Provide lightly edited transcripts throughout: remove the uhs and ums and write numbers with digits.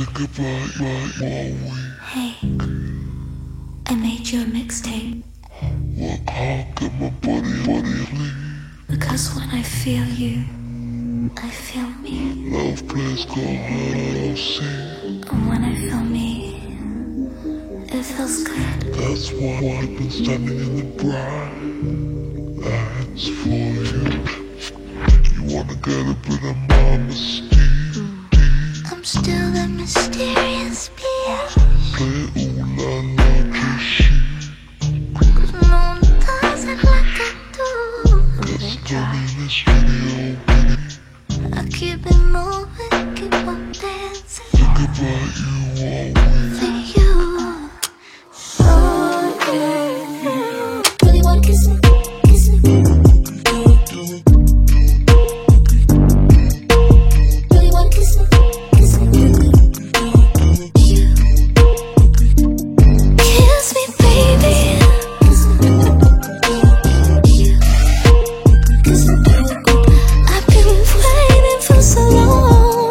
Hey, I made you a mixtape. Look, how can my buddy leave? Because when I feel you, I feel me. Love plays go hard, see. And when I feel me, it feels good. That's why I've been standing in the bright lights for you. You wanna get a bit of my mystique? I'm still the mysterious bitch. Play ooh la la kissy. Cause no one does it like I do. Let's turn in the studio, baby. I keep it moving, keep on dancing. Think about you always. For you. Oh yeah. Really wanna kiss me, kiss me. Really wanna kiss me, kiss me. You. Kiss me, baby. You. Kiss me, baby. I've been waiting for so long.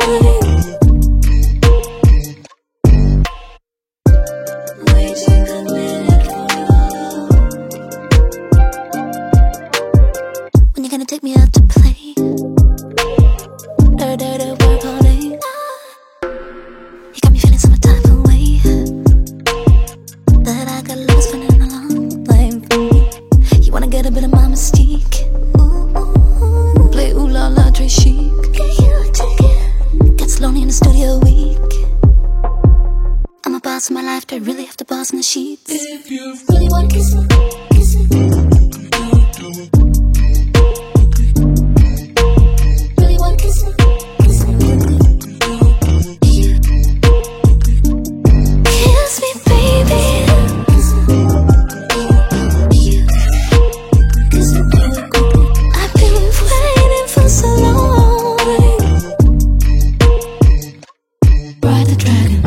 Waiting a minute for love. When you gonna take me out to play? Work all day. You got me feeling some type of way. That I got love spinning along, playing for me. You wanna get a bit of my mystique? Ooh, play ooh la la Dre chic. Gets lonely in the studio week. I'm a boss in my life, I really have to boss in the sheets. If you really wanna kiss me, kiss me. Really wanna kiss me, kiss me. You. Kiss me, baby. You. Kiss me, baby. I've been waiting for so long. Ride the dragon.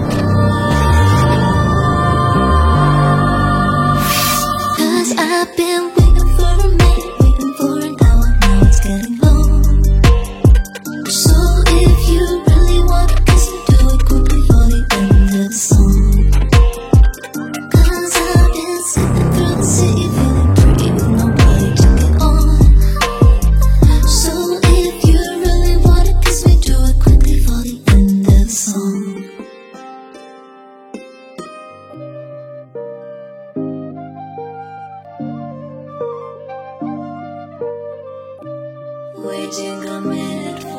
Cause I've been waiting for a minute, waiting for an hour, now it's getting low. So if you really want to kiss me, do it quickly for the end of the song. Cause I've been sitting through the city feeling pretty with nobody to get on. So if you really want to kiss me, do it quickly for the end of the song. Waiting a minute for